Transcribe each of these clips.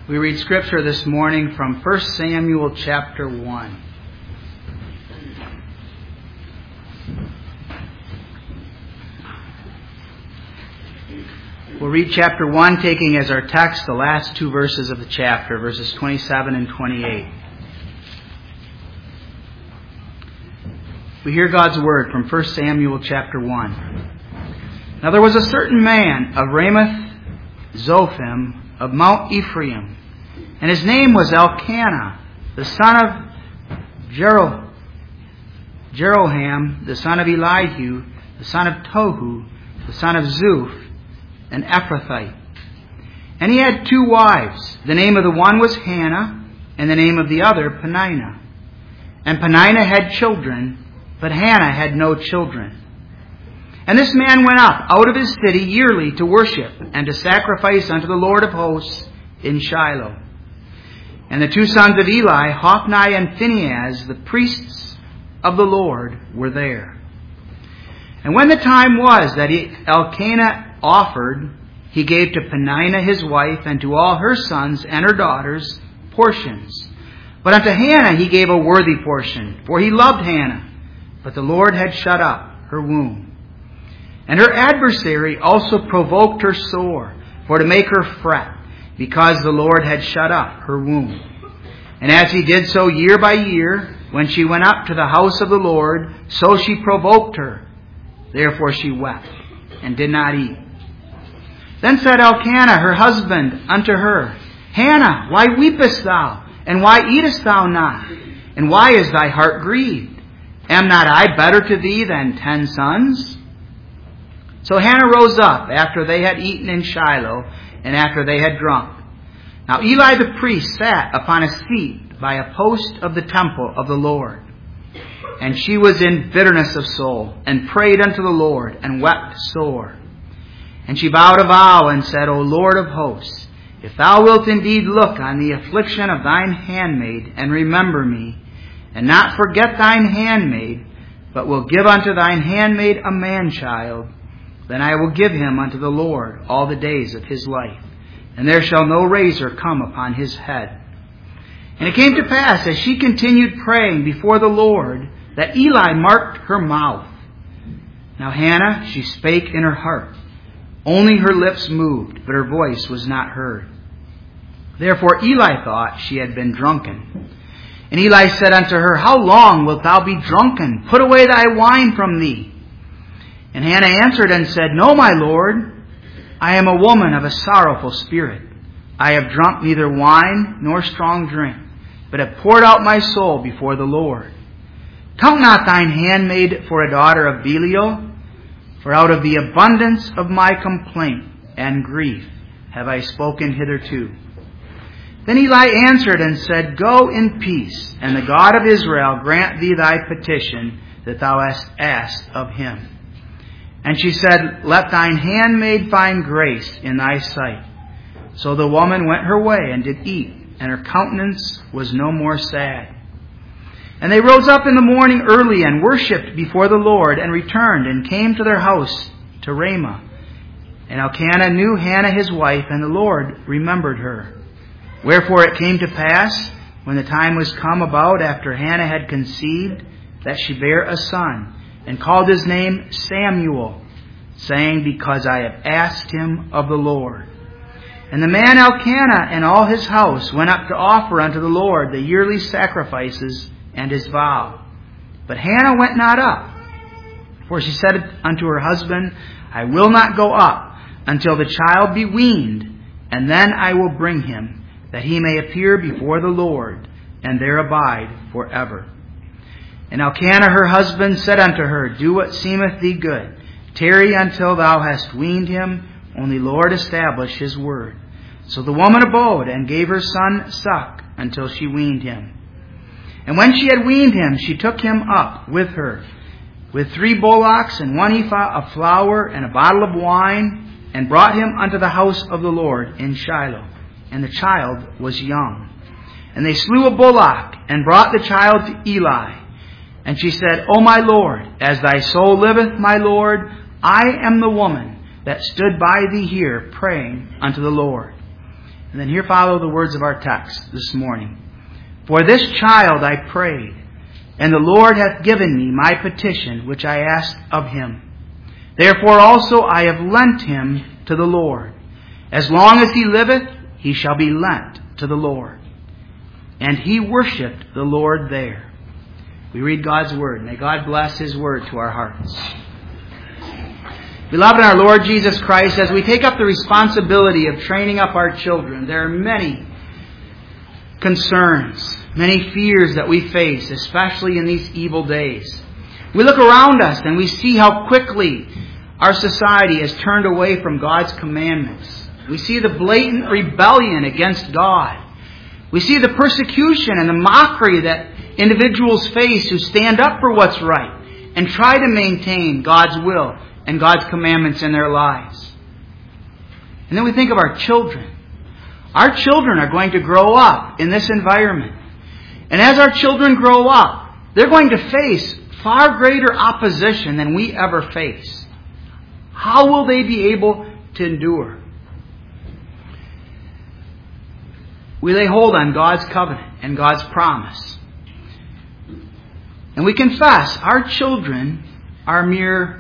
We read Scripture this morning from 1 Samuel chapter 1. We'll read chapter 1, taking as our text the last two verses of the chapter, verses 27 and 28. We hear God's word from 1 Samuel chapter 1. Now there was a certain man of Ramoth Zophim of Mount Ephraim, and his name was Elkanah, the son of Jeroham, the son of Elihu, the son of Tohu, the son of Zuph, an Ephrathite. And he had two wives. The name of the one was Hannah, and the name of the other Peninnah. And Peninnah had children, but Hannah had no children. And this man went up out of his city yearly to worship and to sacrifice unto the Lord of hosts in Shiloh. And the two sons of Eli, Hophni and Phinehas, the priests of the Lord, were there. And when the time was that Elkanah offered, he gave to Peninnah his wife and to all her sons and her daughters portions. But unto Hannah he gave a worthy portion, for he loved Hannah, but the Lord had shut up her womb. And her adversary also provoked her sore, for to make her fret, because the Lord had shut up her womb. And as he did so year by year, when she went up to the house of the Lord, so she provoked her. Therefore she wept, and did not eat. Then said Elkanah her husband unto her, Hannah, why weepest thou? And why eatest thou not? And why is thy heart grieved? Am not I better to thee than 10 sons? So Hannah rose up after they had eaten in Shiloh, and after they had drunk. Now Eli the priest sat upon a seat by a post of the temple of the Lord. And she was in bitterness of soul, and prayed unto the Lord, and wept sore. And she vowed a vow, and said, O Lord of hosts, if thou wilt indeed look on the affliction of thine handmaid, and remember me, and not forget thine handmaid, but will give unto thine handmaid a man-child, then I will give him unto the Lord all the days of his life, and there shall no razor come upon his head. And it came to pass, as she continued praying before the Lord, that Eli marked her mouth. Now Hannah, she spake in her heart. Only her lips moved, but her voice was not heard. Therefore Eli thought she had been drunken. And Eli said unto her, How long wilt thou be drunken? Put away thy wine from thee. And Hannah answered and said, No, my Lord, I am a woman of a sorrowful spirit. I have drunk neither wine nor strong drink, but have poured out my soul before the Lord. Count not thine handmaid for a daughter of Belial, for out of the abundance of my complaint and grief have I spoken hitherto. Then Eli answered and said, Go in peace, and the God of Israel grant thee thy petition that thou hast asked of him. And she said, Let thine handmaid find grace in thy sight. So the woman went her way and did eat, and her countenance was no more sad. And they rose up in the morning early and worshipped before the Lord, and returned and came to their house to Ramah. And Elkanah knew Hannah his wife, and the Lord remembered her. Wherefore it came to pass, when the time was come about after Hannah had conceived, that she bare a son, and called his name Samuel, saying, Because I have asked him of the Lord. And the man Elkanah and all his house went up to offer unto the Lord the yearly sacrifices and his vow. But Hannah went not up, for she said unto her husband, I will not go up until the child be weaned, and then I will bring him, that he may appear before the Lord, and there abide forever. And Elkanah her husband said unto her, Do what seemeth thee good. Tarry until thou hast weaned him, only Lord establish his word. So the woman abode, and gave her son suck until she weaned him. And when she had weaned him, she took him up with her, with 3 bullocks, and 1 ephah of flour, and a bottle of wine, and brought him unto the house of the Lord in Shiloh. And the child was young. And they slew a bullock, and brought the child to Eli. And she said, O my Lord, as thy soul liveth, my Lord, I am the woman that stood by thee here praying unto the Lord. And then here follow the words of our text this morning. For this child I prayed, and the Lord hath given me my petition which I asked of him. Therefore also I have lent him to the Lord. As long as he liveth, he shall be lent to the Lord. And he worshipped the Lord there. We read God's Word. May God bless His Word to our hearts. Beloved in our Lord Jesus Christ, as we take up the responsibility of training up our children, there are many concerns, many fears that we face, especially in these evil days. We look around us and we see how quickly our society has turned away from God's commandments. We see the blatant rebellion against God. We see the persecution and the mockery that individuals face who stand up for what's right and try to maintain God's will and God's commandments in their lives. And then we think of our children. Our children are going to grow up in this environment. And as our children grow up, they're going to face far greater opposition than we ever face. How will they be able to endure? We lay hold on God's covenant and God's promise. And we confess our children are mere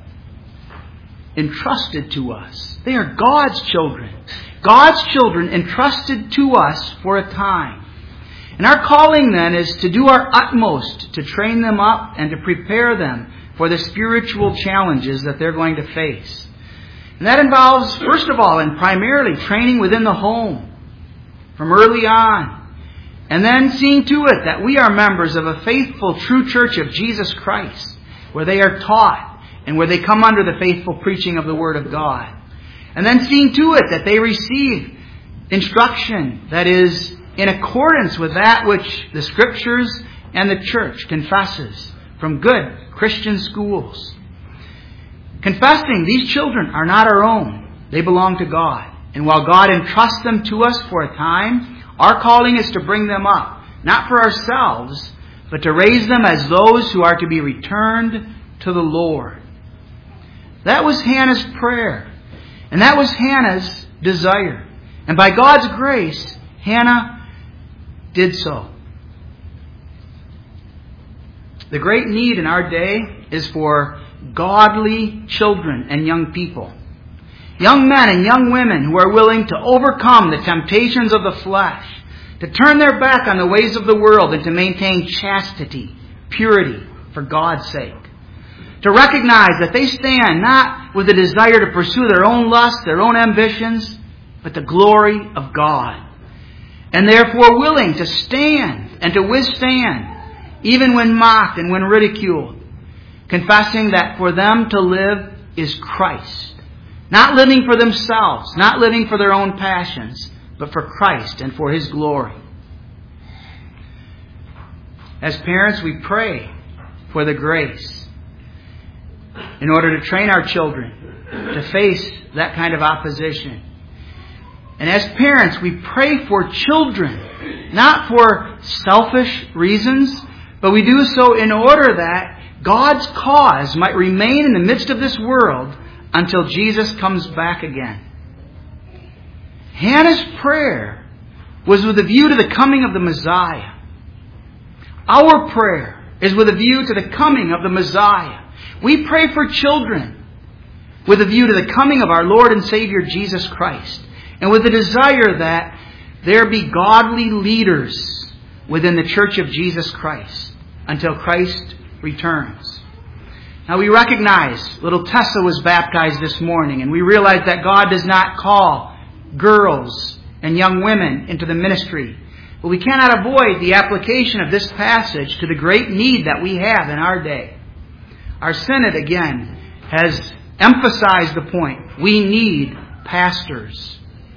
entrusted to us. They are God's children. God's children entrusted to us for a time. And our calling then is to do our utmost to train them up and to prepare them for the spiritual challenges that they're going to face. And that involves, first of all, and primarily training within the home from early on. And then seeing to it that we are members of a faithful, true church of Jesus Christ, where they are taught and where they come under the faithful preaching of the Word of God. And then seeing to it that they receive instruction that is in accordance with that which the Scriptures and the church confesses from good Christian schools. Confessing these children are not our own. They belong to God. And while God entrusts them to us for a time, our calling is to bring them up, not for ourselves, but to raise them as those who are to be returned to the Lord. That was Hannah's prayer. And that was Hannah's desire. And by God's grace, Hannah did so. The great need in our day is for godly children and young people. Young men and young women who are willing to overcome the temptations of the flesh, to turn their back on the ways of the world and to maintain chastity, purity for God's sake. To recognize that they stand not with a desire to pursue their own lusts, their own ambitions, but the glory of God. And therefore willing to stand and to withstand, even when mocked and when ridiculed. Confessing that for them to live is Christ. Not living for themselves, not living for their own passions, but for Christ and for His glory. As parents, we pray for the grace in order to train our children to face that kind of opposition. And as parents, we pray for children, not for selfish reasons, but we do so in order that God's cause might remain in the midst of this world until Jesus comes back again. Hannah's prayer was with a view to the coming of the Messiah. Our prayer is with a view to the coming of the Messiah. We pray for children with a view to the coming of our Lord and Savior Jesus Christ, and with the desire that there be godly leaders within the Church of Jesus Christ until Christ returns. Now we recognize little Tessa was baptized this morning, and we realize that God does not call girls and young women into the ministry. But we cannot avoid the application of this passage to the great need that we have in our day. Our synod, again, has emphasized the point. We need pastors.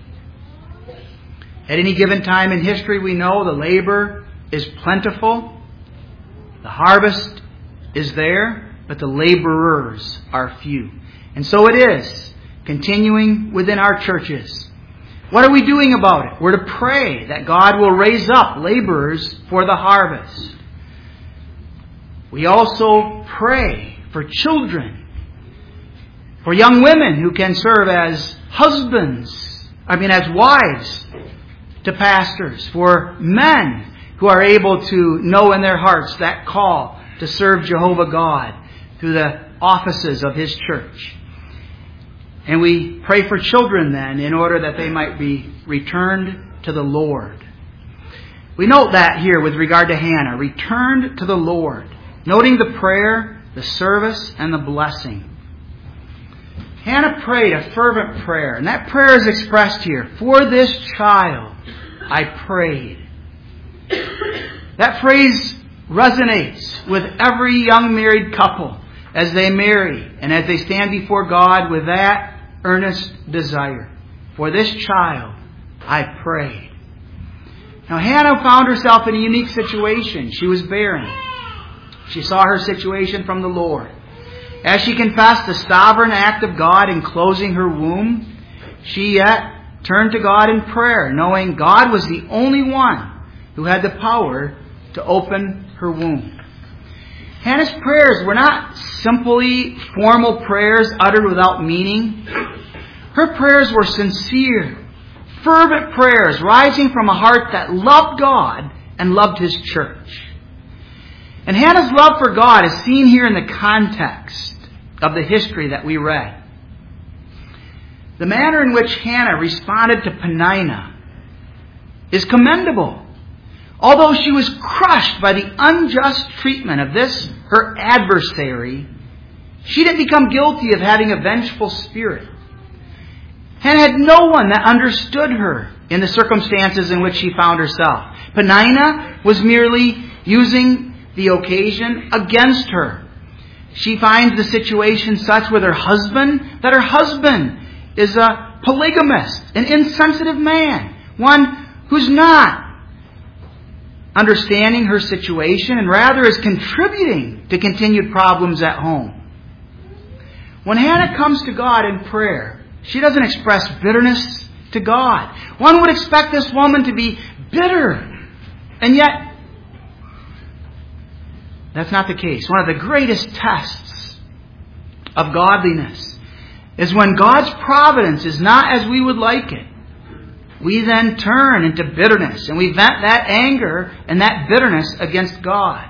At any given time in history, we know the labor is plentiful. The harvest is there, but the laborers are few. And so it is, continuing within our churches. What are we doing about it? We're to pray that God will raise up laborers for the harvest. We also pray for children, for young women who can serve as husbands as wives to pastors, for men who are able to know in their hearts that call to serve Jehovah God through the offices of His church. And we pray for children then in order that they might be returned to the Lord. We note that here with regard to Hannah, returned to the Lord, noting the prayer, the service, and the blessing. Hannah prayed a fervent prayer, and that prayer is expressed here. For this child I prayed. That phrase resonates with every young married couple as they marry and as they stand before God with that earnest desire. For this child I prayed. Now Hannah found herself in a unique situation. She was barren. She saw her situation from the Lord. As she confessed the sovereign act of God in closing her womb, she yet turned to God in prayer, knowing God was the only one who had the power to open her womb. Hannah's prayers were not simply formal prayers uttered without meaning. Her prayers were sincere, fervent prayers rising from a heart that loved God and loved His church. And Hannah's love for God is seen here in the context of the history that we read. The manner in which Hannah responded to Peninnah is commendable. Although she was crushed by the unjust treatment of this, her adversary, she didn't become guilty of having a vengeful spirit. Hannah had no one that understood her in the circumstances in which she found herself. Peninnah was merely using the occasion against her. She finds the situation such with her husband that her husband is a polygamist, an insensitive man, one who's not understanding her situation and rather is contributing to continued problems at home. When Hannah comes to God in prayer, she doesn't express bitterness to God. One would expect this woman to be bitter, and yet that's not the case. One of the greatest tests of godliness is when God's providence is not as we would like it. We then turn into bitterness and we vent that anger and that bitterness against God.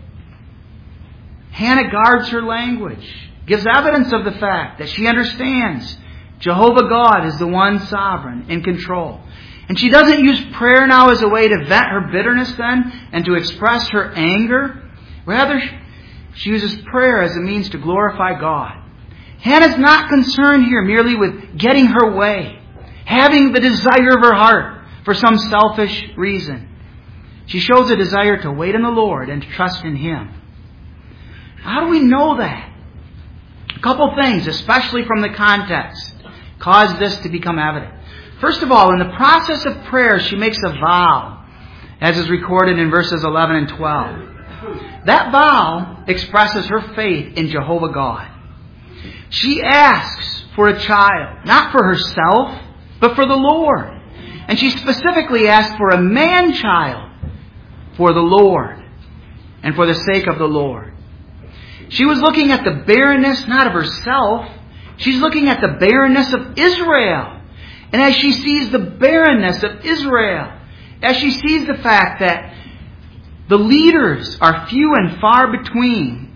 Hannah guards her language, gives evidence of the fact that she understands Jehovah God is the one sovereign in control. And she doesn't use prayer now as a way to vent her bitterness then and to express her anger. Rather, she uses prayer as a means to glorify God. Hannah's not concerned here merely with getting her way, having the desire of her heart for some selfish reason. She shows a desire to wait on the Lord and to trust in Him. How do we know that? A couple things, especially from the context, cause this to become evident. First of all, in the process of prayer, she makes a vow, as is recorded in verses 11 and 12. That vow expresses her faith in Jehovah God. She asks for a child, not for herself, but for the Lord. And she specifically asked for a man-child for the Lord and for the sake of the Lord. She was looking at the barrenness not of herself. She's looking at the barrenness of Israel. And as she sees the barrenness of Israel, as she sees the fact that the leaders are few and far between,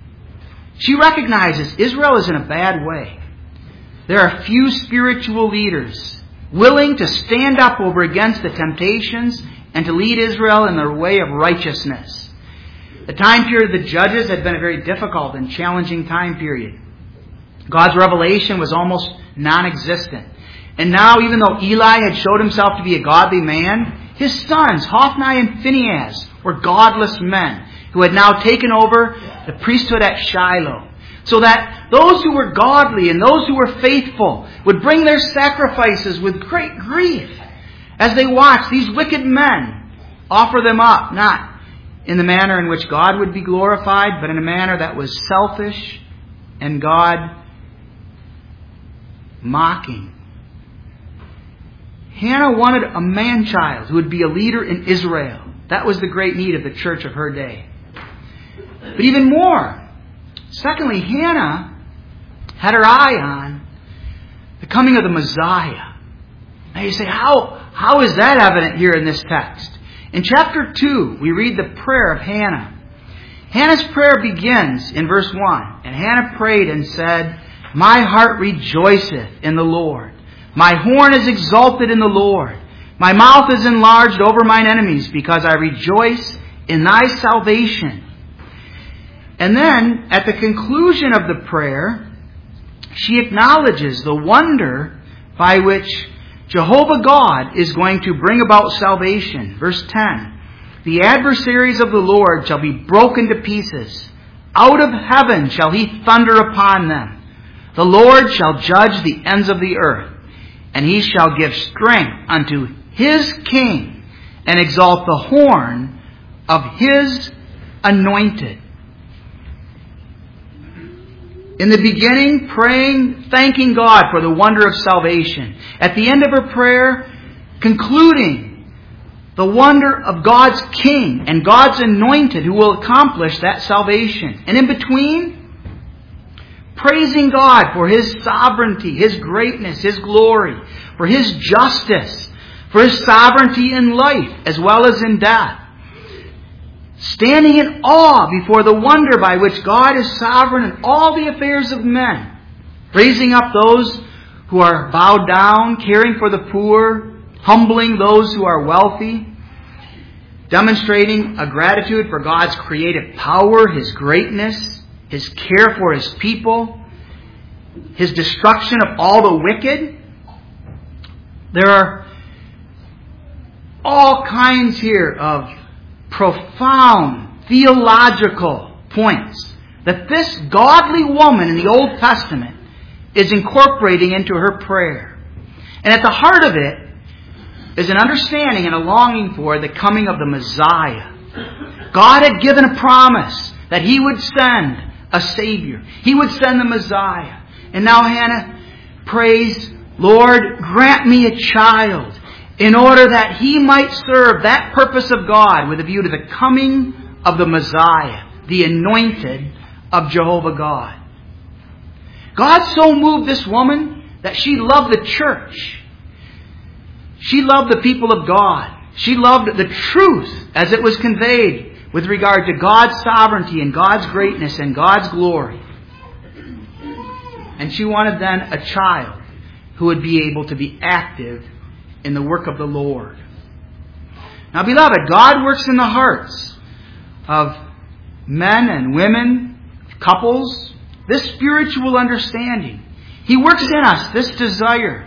she recognizes Israel is in a bad way. There are few spiritual leaders willing to stand up over against the temptations and to lead Israel in their way of righteousness. The time period of the Judges had been a very difficult and challenging time period. God's revelation was almost non-existent. And now, even though Eli had showed himself to be a godly man, his sons, Hophni and Phinehas, were godless men who had now taken over the priesthood at Shiloh. So that those who were godly and those who were faithful would bring their sacrifices with great grief as they watched these wicked men offer them up, not in the manner in which God would be glorified, but in a manner that was selfish and God mocking. Hannah wanted a man-child who would be a leader in Israel. That was the great need of the church of her day. But even more, secondly, Hannah had her eye on the coming of the Messiah. Now you say, how is that evident here in this text? In chapter 2, we read the prayer of Hannah. Hannah's prayer begins in verse 1. And Hannah prayed and said, "My heart rejoiceth in the Lord. My horn is exalted in the Lord. My mouth is enlarged over mine enemies, because I rejoice in thy salvation." And then, at the conclusion of the prayer, she acknowledges the wonder by which Jehovah God is going to bring about salvation. Verse 10, "The adversaries of the Lord shall be broken to pieces. Out of heaven shall he thunder upon them. The Lord shall judge the ends of the earth, and he shall give strength unto his king, and exalt the horn of his anointed." In the beginning, praying, thanking God for the wonder of salvation. At the end of her prayer, concluding the wonder of God's king and God's anointed who will accomplish that salvation. And in between, praising God for his sovereignty, his greatness, his glory, for his justice, for his sovereignty in life as well as in death. Standing in awe before the wonder by which God is sovereign in all the affairs of men. Raising up those who are bowed down, caring for the poor, humbling those who are wealthy. Demonstrating a gratitude for God's creative power, his greatness, his care for his people, his destruction of all the wicked. There are all kinds here of profound theological points that this godly woman in the Old Testament is incorporating into her prayer. And at the heart of it is an understanding and a longing for the coming of the Messiah. God had given a promise that he would send a Savior. He would send the Messiah. And now Hannah prays, "Lord, grant me a child, in order that he might serve that purpose of God with a view to the coming of the Messiah, the anointed of Jehovah God." God so moved this woman that she loved the church. She loved the people of God. She loved the truth as it was conveyed with regard to God's sovereignty and God's greatness and God's glory. And she wanted then a child who would be able to be active in the work of the Lord. Now, beloved, God works in the hearts of men and women, couples, this spiritual understanding. He works in us this desire.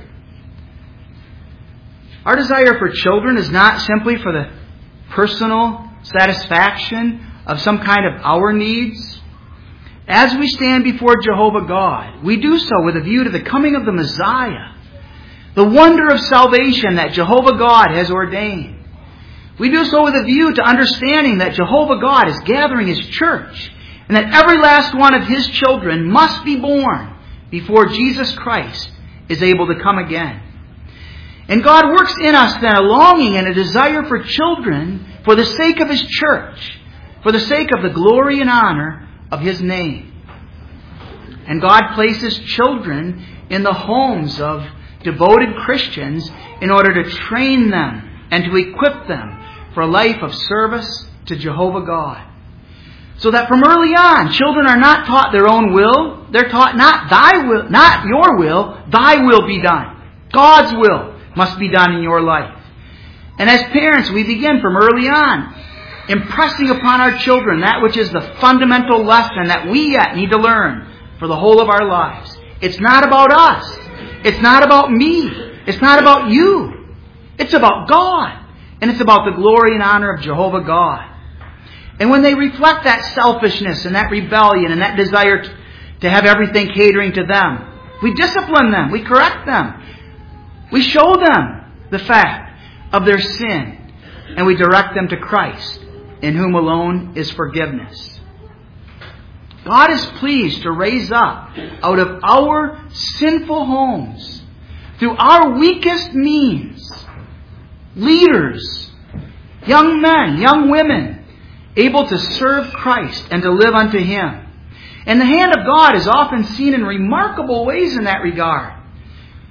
Our desire for children is not simply for the personal satisfaction of some kind of our needs. As we stand before Jehovah God, we do so with a view to the coming of the Messiah, the wonder of salvation that Jehovah God has ordained. We do so with a view to understanding that Jehovah God is gathering his church, and that every last one of his children must be born before Jesus Christ is able to come again. And God works in us then a longing and a desire for children for the sake of his church, for the sake of the glory and honor of his name. And God places children in the homes of devoted Christians in order to train them and to equip them for a life of service to Jehovah God. So that from early on, children are not taught their own will. They're taught not thy will, not your will, thy will be done. God's will must be done in your life. And as parents, we begin from early on impressing upon our children that which is the fundamental lesson that we yet need to learn for the whole of our lives. It's not about us. It's not about me. It's not about you. It's about God. And it's about the glory and honor of Jehovah God. And when they reflect that selfishness and that rebellion and that desire to have everything catering to them, we discipline them. We correct them. We show them the fact of their sin. And we direct them to Christ, in whom alone is forgiveness. God is pleased to raise up out of our sinful homes, through our weakest means, leaders, young men, young women, able to serve Christ and to live unto him. And the hand of God is often seen in remarkable ways in that regard.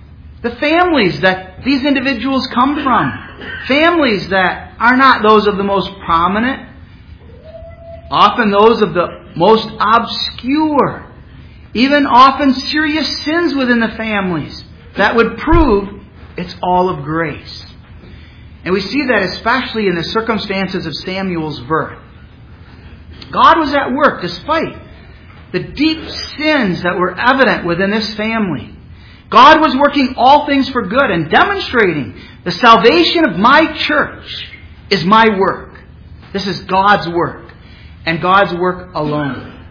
the families that these individuals come from. Families that are not those of the most prominent, often those of the most obscure, even often serious sins within the families that would prove it's all of grace. And we see that especially in the circumstances of Samuel's birth. God was at work despite the deep sins that were evident within this family. God was working all things for good and demonstrating the salvation of my church is my work. This is God's work and God's work alone.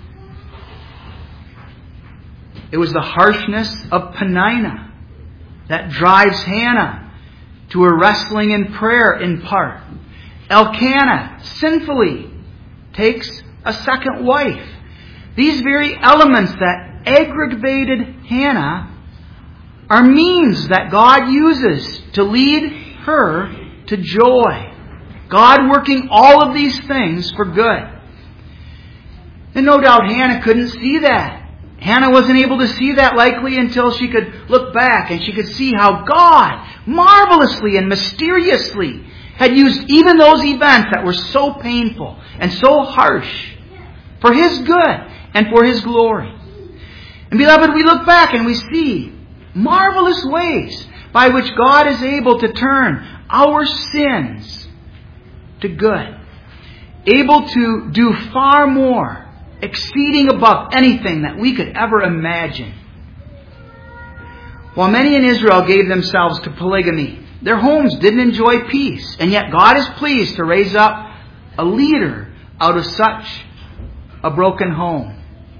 It was the harshness of Peninnah that drives Hannah to her wrestling in prayer in part. Elkanah sinfully takes a second wife. These very elements that aggravated Hannah are means that God uses to lead her to joy. God working all of these things for good. And no doubt Hannah couldn't see that. Hannah wasn't able to see that likely until she could look back and she could see how God marvelously and mysteriously had used even those events that were so painful and so harsh for His good and for His glory. And beloved, we look back and we see marvelous ways by which God is able to turn our sins to good. Able to do far more, exceeding above anything that we could ever imagine. While many in Israel gave themselves to polygamy, their homes didn't enjoy peace. And yet God is pleased to raise up a leader out of such a broken home.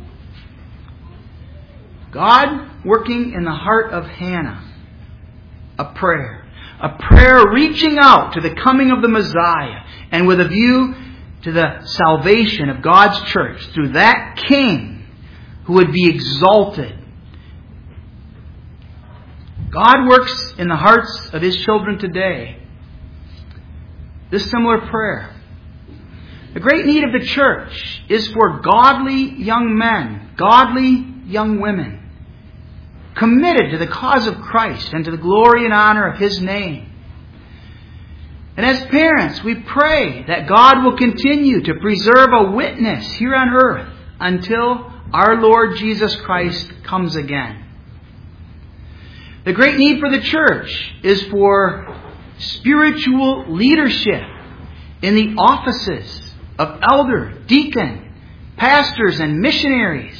God working in the heart of Hannah. A prayer reaching out to the coming of the Messiah and with a view to the salvation of God's church through that King who would be exalted. God works in the hearts of His children today this similar prayer. The great need of the church is for godly young men, godly young women, committed to the cause of Christ and to the glory and honor of His name. And as parents, we pray that God will continue to preserve a witness here on earth until our Lord Jesus Christ comes again. The great need for the church is for spiritual leadership in the offices of elder, deacon, pastors, and missionaries.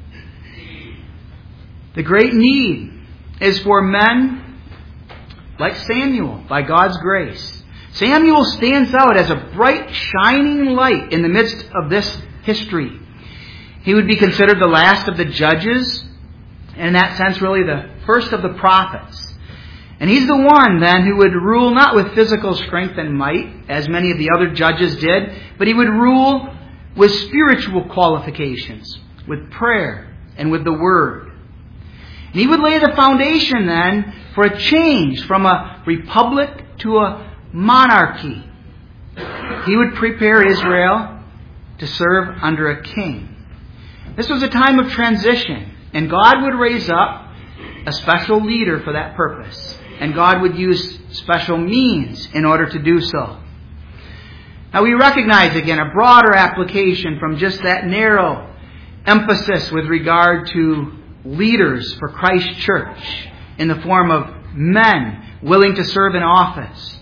The great need is for men like Samuel, by God's grace. Samuel stands out as a bright, shining light in the midst of this history. He would be considered the last of the judges, and in that sense, really the first of the prophets. And he's the one, then, who would rule not with physical strength and might, as many of the other judges did, but he would rule with spiritual qualifications, with prayer and with the Word. And he would lay the foundation then for a change from a republic to a monarchy. He would prepare Israel to serve under a king. This was a time of transition, and God would raise up a special leader for that purpose. And God would use special means in order to do so. Now we recognize again a broader application from just that narrow emphasis with regard to leaders for Christ's church in the form of men willing to serve in office.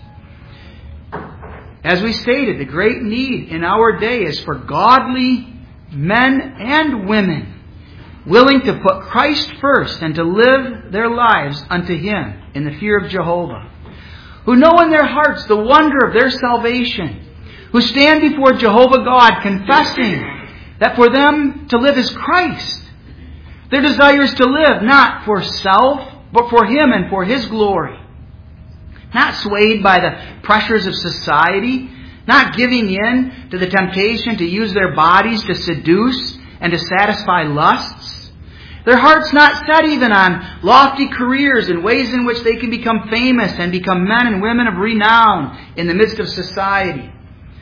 As we stated, the great need in our day is for godly men and women willing to put Christ first and to live their lives unto Him in the fear of Jehovah, who know in their hearts the wonder of their salvation, who stand before Jehovah God confessing that for them to live is Christ. Their desire is to live not for self, but for Him and for His glory. Not swayed by the pressures of society, not giving in to the temptation to use their bodies to seduce and to satisfy lusts. Their hearts not set even on lofty careers and ways in which they can become famous and become men and women of renown in the midst of society.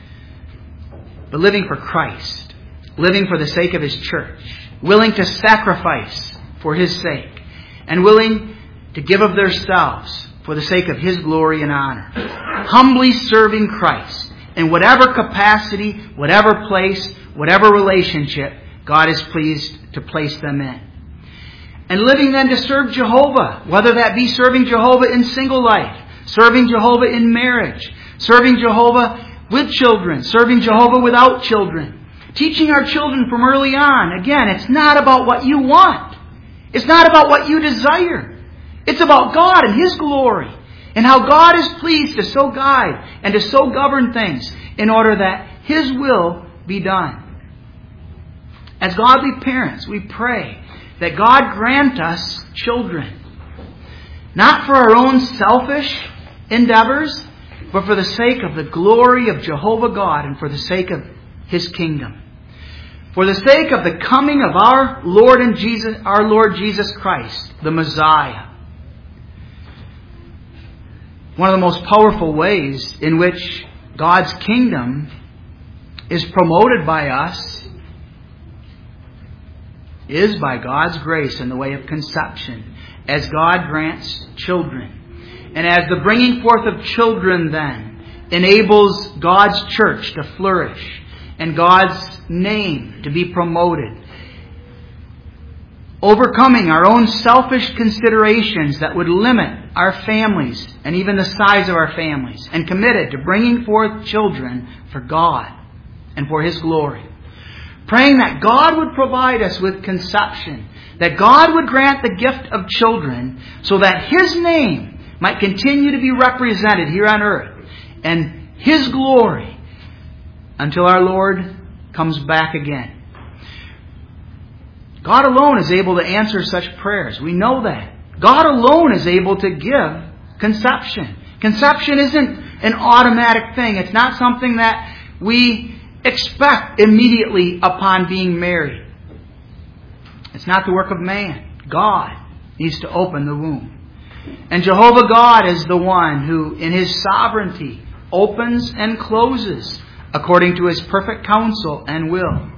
But living for Christ, living for the sake of His church, willing to sacrifice for His sake, and willing to give of themselves for the sake of His glory and honor. Humbly serving Christ in whatever capacity, whatever place, whatever relationship God is pleased to place them in. And living then to serve Jehovah, whether that be serving Jehovah in single life, serving Jehovah in marriage, serving Jehovah with children, serving Jehovah without children. Teaching our children from early on. Again, it's not about what you want. It's not about what you desire. It's about God and His glory. And how God is pleased to so guide and to so govern things in order that His will be done. As godly parents, we pray that God grant us children. Not for our own selfish endeavors, but for the sake of the glory of Jehovah God and for the sake of His kingdom. For the sake of the coming of our Lord Jesus Christ, the Messiah. One of the most powerful ways in which God's kingdom is promoted by us is by God's grace in the way of conception, as God grants children. And as the bringing forth of children then enables God's church to flourish and God's name to be promoted, overcoming our own selfish considerations that would limit our families and even the size of our families, and committed to bringing forth children for God and for His glory. Praying that God would provide us with conception, that God would grant the gift of children so that His name might continue to be represented here on earth and His glory until our Lord comes back again. God alone is able to answer such prayers. We know that. God alone is able to give conception. Conception isn't an automatic thing. It's not something that we expect immediately upon being married. It's not the work of man. God needs to open the womb. And Jehovah God is the one who, in His sovereignty, opens and closes according to His perfect counsel and will.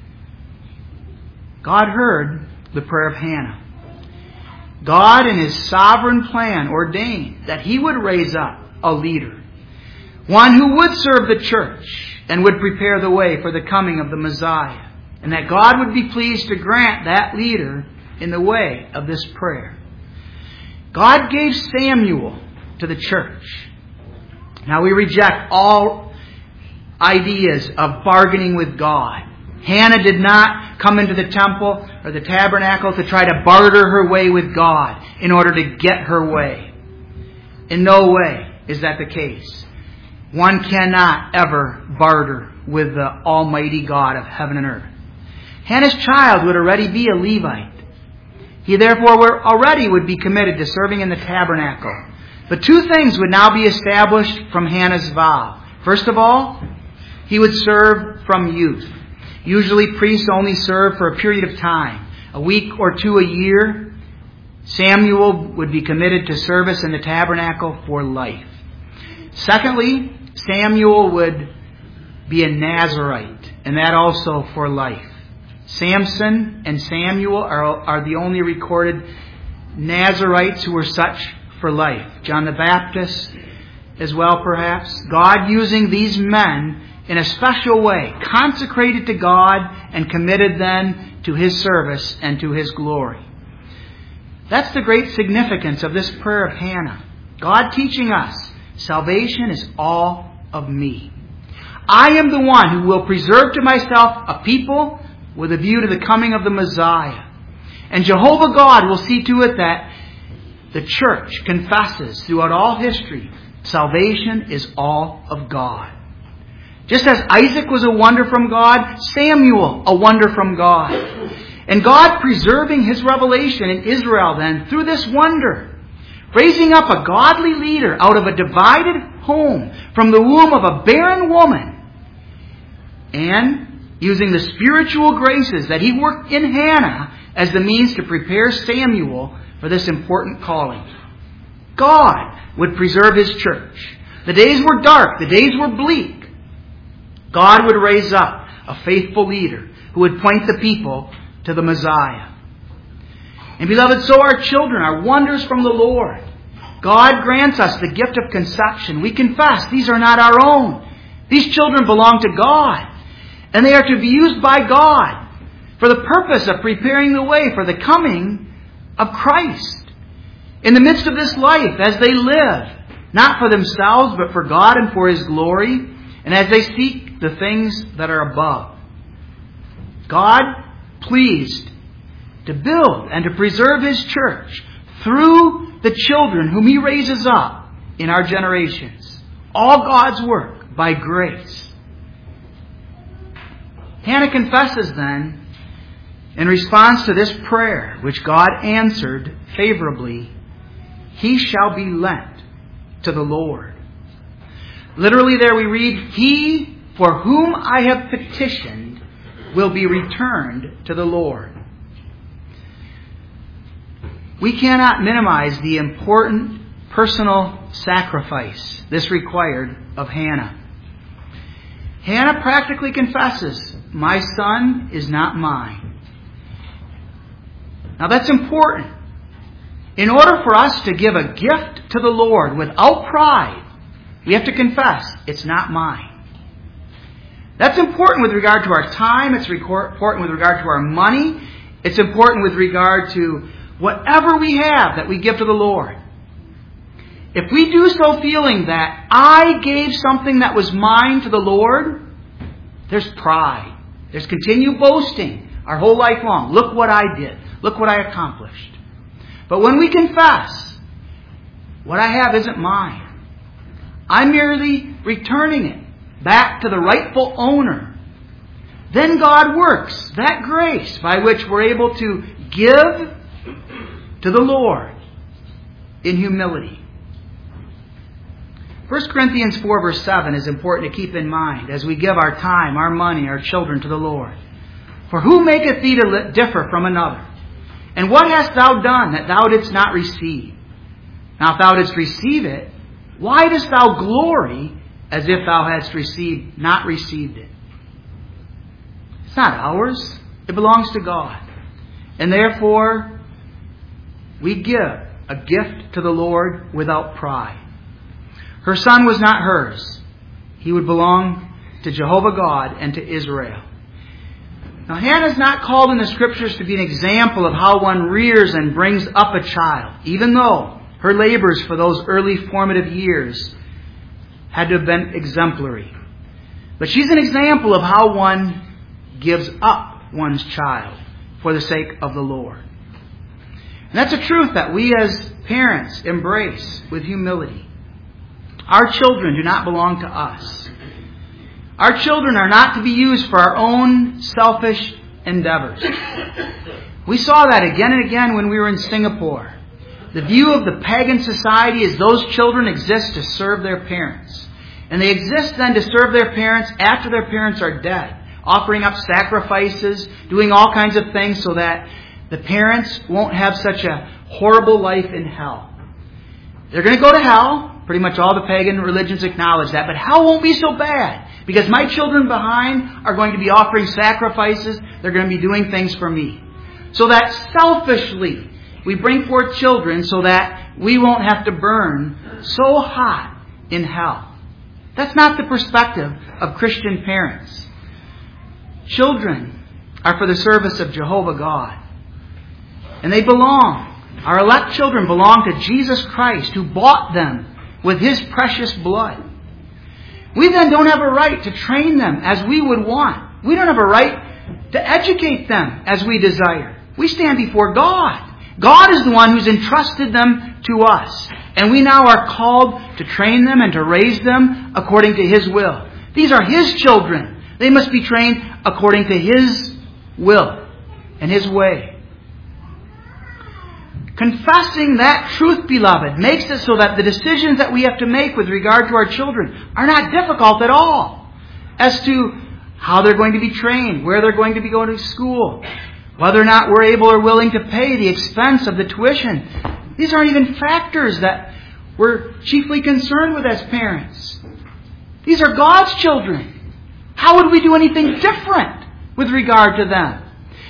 God heard the prayer of Hannah. God, in His sovereign plan, ordained that He would raise up a leader, one who would serve the church and would prepare the way for the coming of the Messiah, and that God would be pleased to grant that leader in the way of this prayer. God gave Samuel to the church. Now we reject all ideas of bargaining with God. Hannah did not come into the temple or the tabernacle to try to barter her way with God in order to get her way. In no way is that the case. One cannot ever barter with the Almighty God of heaven and earth. Hannah's child would already be a Levite. He therefore already would be committed to serving in the tabernacle. But two things would now be established from Hannah's vow. First of all, he would serve from youth. Usually priests only serve for a period of time, a week or two a year. Samuel would be committed to service in the tabernacle for life. Secondly, Samuel would be a Nazirite, and that also for life. Samson and Samuel are the only recorded Nazirites who were such for life. John the Baptist as well, perhaps. God using these men in a special way, consecrated to God and committed then to His service and to His glory. That's the great significance of this prayer of Hannah. God teaching us, salvation is all of me. I am the one who will preserve to myself a people with a view to the coming of the Messiah. And Jehovah God will see to it that the church confesses throughout all history, salvation is all of God. Just as Isaac was a wonder from God, Samuel a wonder from God. And God preserving His revelation in Israel then through this wonder, raising up a godly leader out of a divided home from the womb of a barren woman, and using the spiritual graces that He worked in Hannah as the means to prepare Samuel for this important calling. God would preserve His church. The days were dark. The days were bleak. God would raise up a faithful leader who would point the people to the Messiah. And beloved, so our children are wonders from the Lord. God grants us the gift of conception. We confess these are not our own. These children belong to God. And they are to be used by God for the purpose of preparing the way for the coming of Christ. In the midst of this life, as they live, not for themselves, but for God and for His glory, and as they seek the things that are above. God pleased to build and to preserve His church through the children whom He raises up in our generations. All God's work by grace. Hannah confesses then, in response to this prayer, which God answered favorably, "He shall be lent to the Lord." Literally there we read, "He for whom I have petitioned will be returned to the Lord." We cannot minimize the important personal sacrifice this required of Hannah. Hannah practically confesses, "My son is not mine." Now that's important. In order for us to give a gift to the Lord without pride, we have to confess, it's not mine. That's important with regard to our time. It's important with regard to our money. It's important with regard to whatever we have that we give to the Lord. If we do so feeling that I gave something that was mine to the Lord, there's pride. There's continued boasting our whole life long. Look what I did. Look what I accomplished. But when we confess, what I have isn't mine. I'm merely returning it back to the rightful owner. Then God works that grace by which we're able to give to the Lord in humility. 1 Corinthians 4 verse 7 is important to keep in mind as we give our time, our money, our children to the Lord. "For who maketh thee to differ from another? And what hast thou done that thou didst not receive? Now if thou didst receive it, why dost thou glory as if thou hadst not received it?" It's not ours. It belongs to God. And therefore, we give a gift to the Lord without pride. Her son was not hers. He would belong to Jehovah God and to Israel. Now, Hannah is not called in the Scriptures to be an example of how one rears and brings up a child, even though her labors for those early formative years had to have been exemplary. But she's an example of how one gives up one's child for the sake of the Lord. And that's a truth that we as parents embrace with humility. Our children do not belong to us. Our children are not to be used for our own selfish endeavors. We saw that again and again when we were in Singapore. The view of the pagan society is those children exist to serve their parents. And they exist then to serve their parents after their parents are dead, offering up sacrifices, doing all kinds of things so that the parents won't have such a horrible life in hell. They're going to go to hell. Pretty much all the pagan religions acknowledge that. But hell won't be so bad because my children behind are going to be offering sacrifices. They're going to be doing things for me. So that selfishly we bring forth children so that we won't have to burn so hot in hell. That's not the perspective of Christian parents. Children are for the service of Jehovah God. And they belong. Our elect children belong to Jesus Christ, who bought them with His precious blood. We then don't have a right to train them as we would want. We don't have a right to educate them as we desire. We stand before God. God is the one who's entrusted them to us. And we now are called to train them and to raise them according to His will. These are His children. They must be trained according to His will and His way. Confessing that truth, beloved, makes it so that the decisions that we have to make with regard to our children are not difficult at all. As to how they're going to be trained, where they're going to be going to school, whether or not we're able or willing to pay the expense of the tuition. These aren't even factors that we're chiefly concerned with as parents. These are God's children. How would we do anything different with regard to them?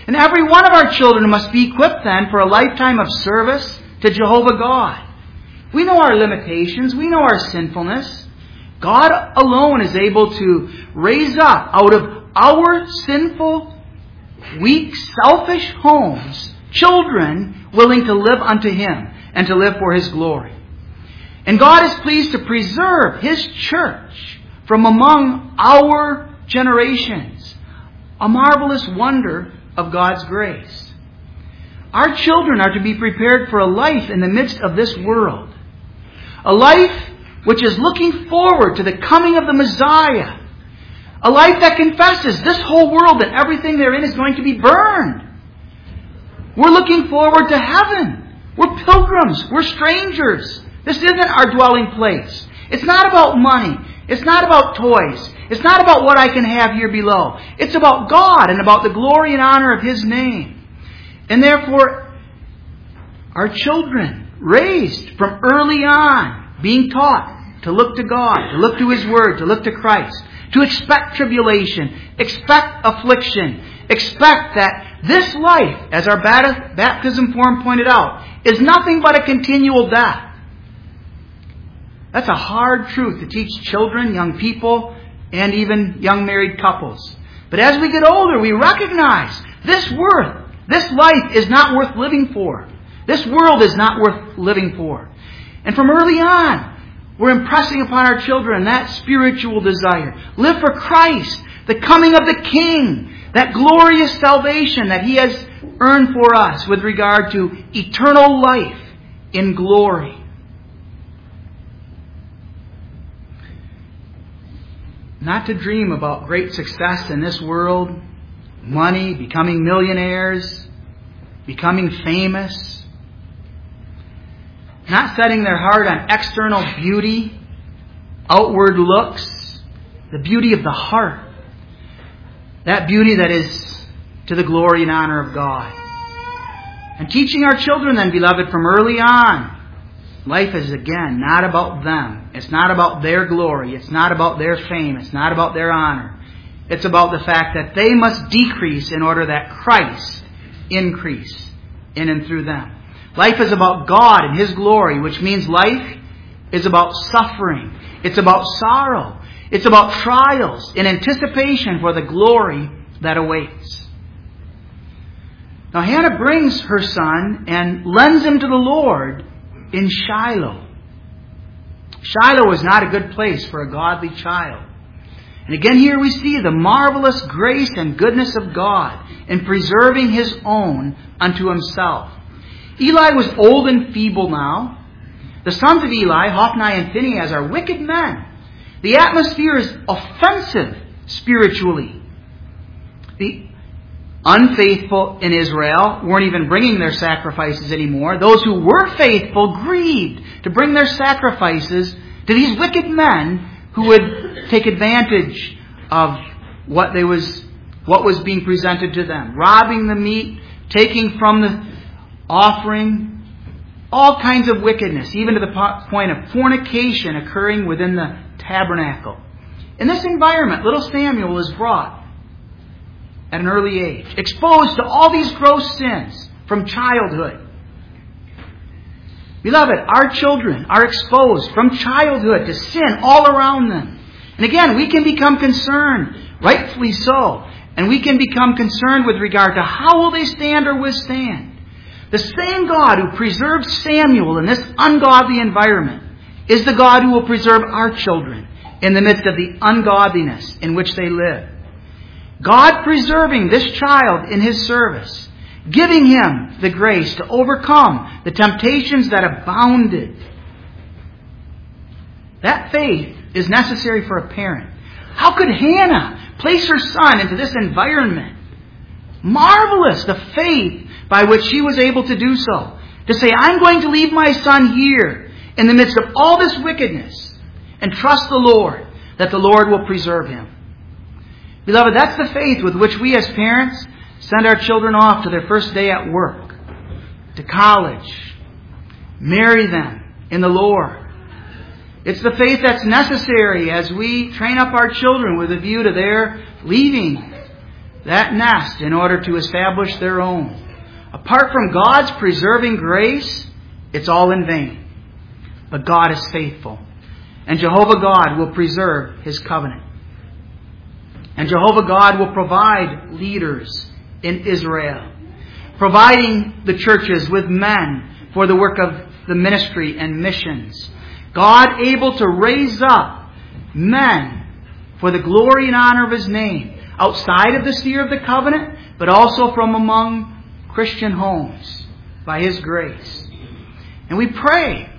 And every one of our children must be equipped then for a lifetime of service to Jehovah God. We know our limitations. We know our sinfulness. God alone is able to raise up out of our sinful, weak, selfish homes children willing to live unto Him and to live for His glory. And God is pleased to preserve His church from among our generations. A marvelous wonder of God's grace. Our children are to be prepared for a life in the midst of this world. A life which is looking forward to the coming of the Messiah. A life that confesses this whole world and everything therein is going to be burned. We're looking forward to heaven. We're pilgrims. We're strangers. This isn't our dwelling place. It's not about money. It's not about toys. It's not about what I can have here below. It's about God and about the glory and honor of His name. And therefore, our children, raised from early on, being taught to look to God, to look to His Word, to look to Christ, to expect tribulation, expect affliction, expect that this life, as our baptism form pointed out, is nothing but a continual death. That's a hard truth to teach children, young people, and even young married couples. But as we get older, we recognize this life is not worth living for. This world is not worth living for. And from early on, we're impressing upon our children that spiritual desire. Live for Christ, the coming of the King, that glorious salvation that He has earned for us with regard to eternal life in glory. Not to dream about great success in this world, money, becoming millionaires, becoming famous. Not setting their heart on external beauty, outward looks, the beauty of the heart. That beauty that is to the glory and honor of God. And teaching our children then, beloved, from early on, life is again not about them. It's not about their glory. It's not about their fame. It's not about their honor. It's about the fact that they must decrease in order that Christ increase in and through them. Life is about God and His glory, which means life is about suffering. It's about sorrow. It's about trials in anticipation for the glory that awaits. Now Hannah brings her son and lends him to the Lord in Shiloh. Shiloh is not a good place for a godly child. And again here we see the marvelous grace and goodness of God in preserving His own unto Himself. Eli was old and feeble now. The sons of Eli, Hophni and Phinehas, are wicked men. The atmosphere is offensive spiritually. The unfaithful in Israel weren't even bringing their sacrifices anymore. Those who were faithful grieved to bring their sacrifices to these wicked men who would take advantage of what was being presented to them. Robbing the meat, taking from the offering, all kinds of wickedness, even to the point of fornication occurring within the tabernacle. In this environment, little Samuel is brought at an early age, exposed to all these gross sins from childhood. Beloved, our children are exposed from childhood to sin all around them. And again, we can become concerned, rightfully so, and we can become concerned with regard to how will they stand or withstand. The same God who preserved Samuel in this ungodly environment is the God who will preserve our children in the midst of the ungodliness in which they live. God preserving this child in His service, giving him the grace to overcome the temptations that abounded. That faith is necessary for a parent. How could Hannah place her son into this environment? Marvelous, the faith by which she was able to do so. To say, I'm going to leave my son here in the midst of all this wickedness and trust the Lord that the Lord will preserve him. Beloved, that's the faith with which we as parents send our children off to their first day at work, to college, marry them in the Lord. It's the faith that's necessary as we train up our children with a view to their leaving that nest in order to establish their own. Apart from God's preserving grace, it's all in vain. But God is faithful. And Jehovah God will preserve His covenant. And Jehovah God will provide leaders in Israel, providing the churches with men for the work of the ministry and missions. God able to raise up men for the glory and honor of His name, outside of the sphere of the covenant, but also from among Christian homes by His grace. And we pray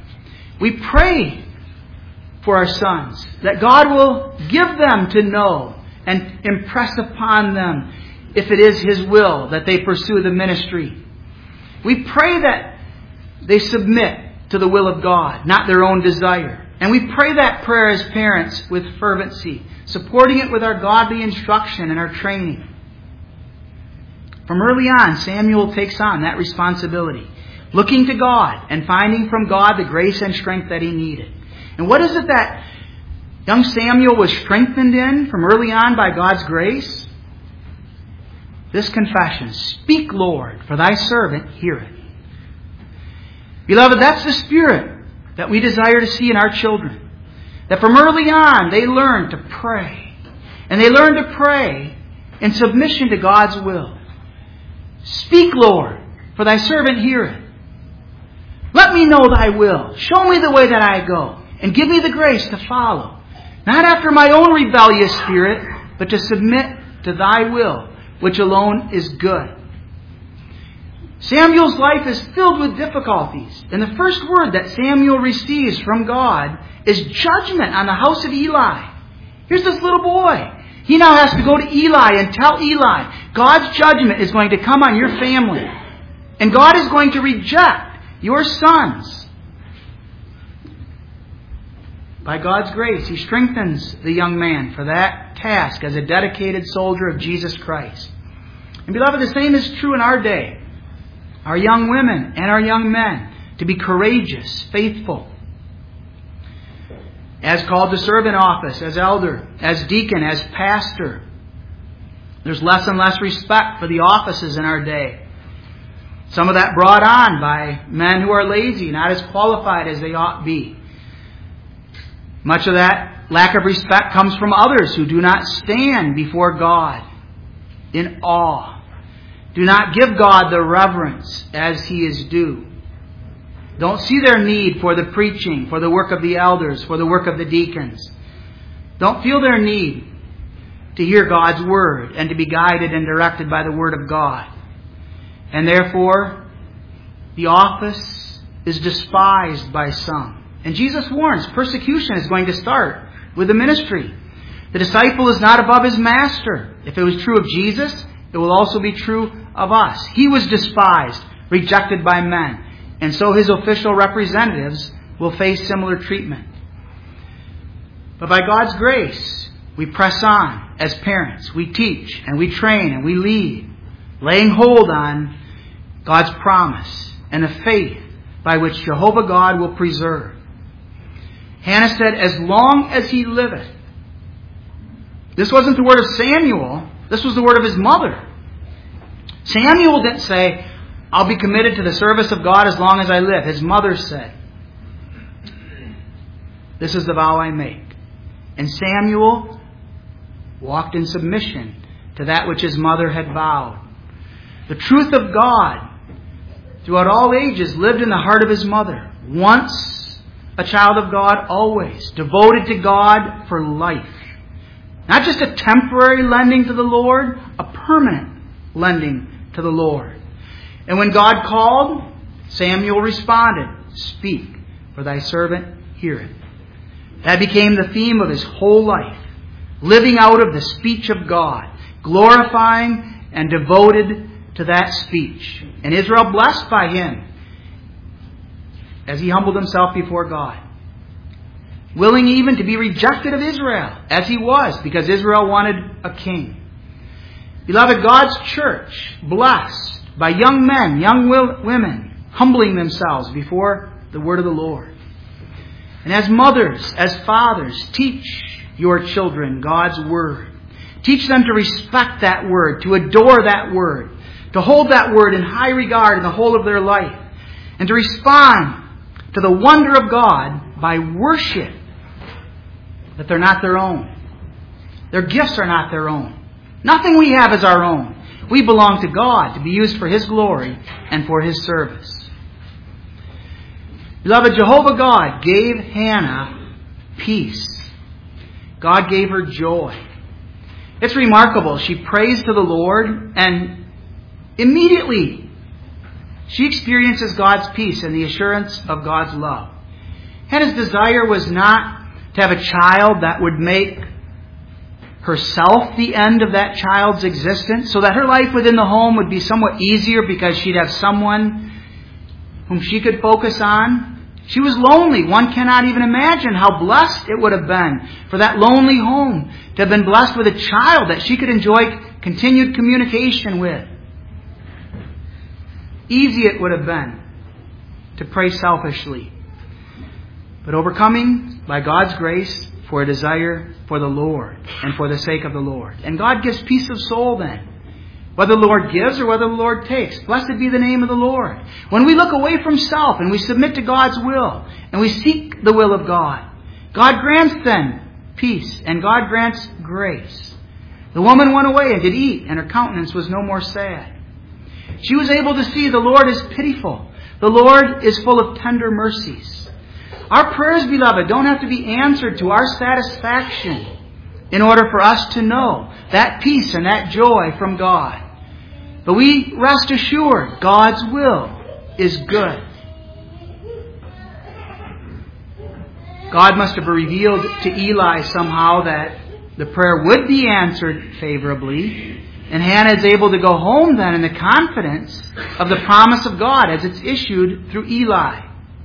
for our sons, that God will give them to know and impress upon them, if it is His will, that they pursue the ministry. We pray that they submit to the will of God, not their own desire. And we pray that prayer as parents with fervency, supporting it with our godly instruction and our training. From early on, Samuel takes on that responsibility, looking to God and finding from God the grace and strength that he needed. And what is it that young Samuel was strengthened in from early on by God's grace? This confession, "Speak, Lord, for thy servant heareth." Beloved, that's the spirit that we desire to see in our children. That from early on they learn to pray. And they learn to pray in submission to God's will. "Speak, Lord, for thy servant heareth. Let me know thy will. Show me the way that I go. And give me the grace to follow. Not after my own rebellious spirit, but to submit to thy will, which alone is good." Samuel's life is filled with difficulties. And the first word that Samuel receives from God is judgment on the house of Eli. Here's this little boy. He now has to go to Eli and tell Eli, God's judgment is going to come on your family. And God is going to reject your sons. By God's grace, He strengthens the young man for that task as a dedicated soldier of Jesus Christ. And beloved, the same is true in our day. Our young women and our young men to be courageous, faithful, as called to serve in office, as elder, as deacon, as pastor. There's less and less respect for the offices in our day. Some of that brought on by men who are lazy, not as qualified as they ought be. Much of that lack of respect comes from others who do not stand before God in awe. Do not give God the reverence as He is due. Don't see their need for the preaching, for the work of the elders, for the work of the deacons. Don't feel their need to hear God's Word and to be guided and directed by the Word of God. And therefore, the office is despised by some. And Jesus warns persecution is going to start with the ministry. The disciple is not above his master. If it was true of Jesus, it will also be true of us. He was despised, rejected by men. And so His official representatives will face similar treatment. But by God's grace, we press on as parents. We teach and we train and we lead, laying hold on God's promise and the faith by which Jehovah God will preserve. Hannah said, "As long as he liveth." This wasn't the word of Samuel. This was the word of his mother. Samuel didn't say, "I'll be committed to the service of God as long as I live." His mother said, "This is the vow I make." And Samuel walked in submission to that which his mother had vowed. The truth of God throughout all ages lived in the heart of his mother. Once a child of God, always devoted to God for life. Not just a temporary lending to the Lord, a permanent lending to the Lord. And when God called, Samuel responded, "Speak, for thy servant heareth." That became the theme of his whole life, living out of the speech of God, glorifying and devoted to that speech. And Israel blessed by him as he humbled himself before God. Willing even to be rejected of Israel, as he was, because Israel wanted a king. Beloved, God's church, blessed by young men, young women, humbling themselves before the word of the Lord. And as mothers, as fathers, teach your children God's word. Teach them to respect that Word, to adore that Word, to hold that Word in high regard in the whole of their life, and to respond to the wonder of God by worship, that they're not their own. Their gifts are not their own. Nothing we have is our own. We belong to God to be used for His glory and for His service. Beloved, Jehovah God gave Hannah peace. God gave her joy. It's remarkable. She prays to the Lord, and immediately she experiences God's peace and the assurance of God's love. Hannah's desire was not to have a child that would make herself the end of that child's existence, so that her life within the home would be somewhat easier because she'd have someone whom she could focus on. She was lonely. One cannot even imagine how blessed it would have been for that lonely home to have been blessed with a child that she could enjoy continued communication with. Easy it would have been to pray selfishly, but overcoming by God's grace for a desire for the Lord and for the sake of the Lord. And God gives peace of soul then, whether the Lord gives or whether the Lord takes. Blessed be the name of the Lord. When we look away from self and we submit to God's will and we seek the will of God, God grants then peace and God grants grace. The woman went away and did eat, and her countenance was no more sad. She was able to see the Lord is pitiful. The Lord is full of tender mercies. Our prayers, beloved, don't have to be answered to our satisfaction in order for us to know that peace and that joy from God. But we rest assured God's will is good. God must have revealed to Eli somehow that the prayer would be answered favorably. And Hannah is able to go home then in the confidence of the promise of God as it's issued through Eli.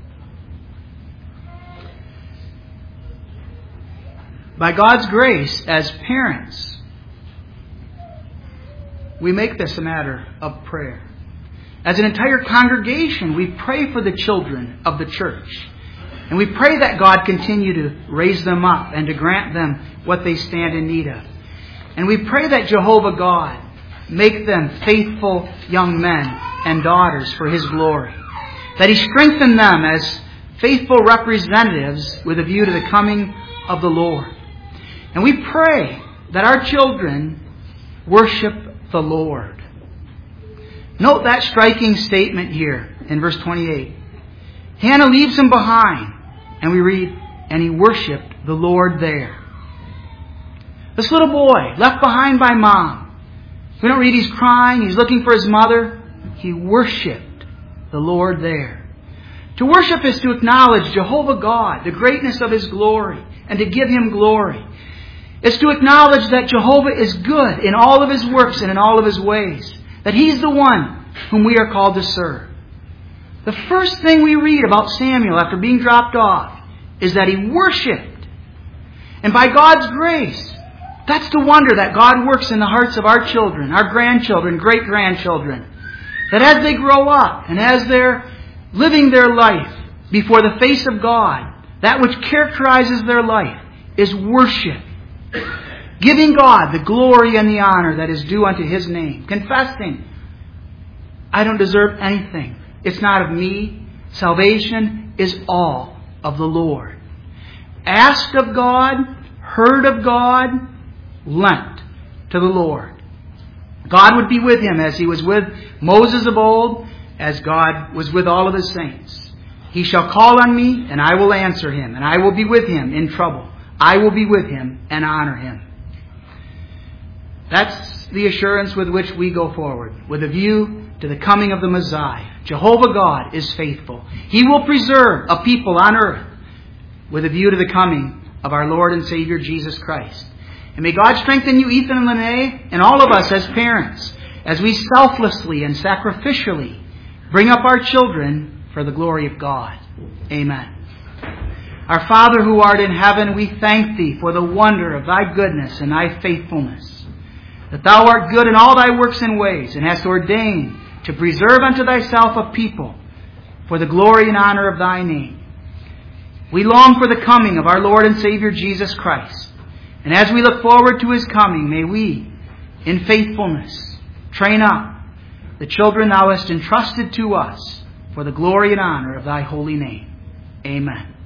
By God's grace, as parents, we make this a matter of prayer. As an entire congregation, we pray for the children of the church. And we pray that God continue to raise them up and to grant them what they stand in need of. And we pray that Jehovah God make them faithful young men and daughters for His glory. That He strengthen them as faithful representatives with a view to the coming of the Lord. And we pray that our children worship the Lord. Note that striking statement here in verse 28. Hannah leaves him behind, and we read, and he worshipped the Lord there. This little boy, left behind by mom. We don't read he's crying, he's looking for his mother. He worshipped the Lord there. To worship is to acknowledge Jehovah God, the greatness of His glory, and to give Him glory. It's to acknowledge that Jehovah is good in all of His works and in all of His ways. That He's the one whom we are called to serve. The first thing we read about Samuel after being dropped off is that he worshipped. And by God's grace, that's the wonder that God works in the hearts of our children, our grandchildren, great-grandchildren. That as they grow up and as they're living their life before the face of God, that which characterizes their life is worship. Giving God the glory and the honor that is due unto His name. Confessing, I don't deserve anything. It's not of me. Salvation is all of the Lord. Asked of God, heard of God, lent to the Lord. God would be with him as He was with Moses of old, as God was with all of His saints. He shall call on me, and I will answer him, and I will be with him in trouble. I will be with him and honor him. That's the assurance with which we go forward, with a view to the coming of the Messiah. Jehovah God is faithful. He will preserve a people on earth with a view to the coming of our Lord and Savior Jesus Christ. And may God strengthen you, Ethan and Lene, and all of us as parents, as we selflessly and sacrificially bring up our children for the glory of God. Amen. Our Father who art in heaven, we thank Thee for the wonder of Thy goodness and Thy faithfulness, that Thou art good in all Thy works and ways, and hast ordained to preserve unto Thyself a people for the glory and honor of Thy name. We long for the coming of our Lord and Savior Jesus Christ, And as we look forward to His coming, may we, in faithfulness, train up the children Thou hast entrusted to us for the glory and honor of Thy holy name. Amen.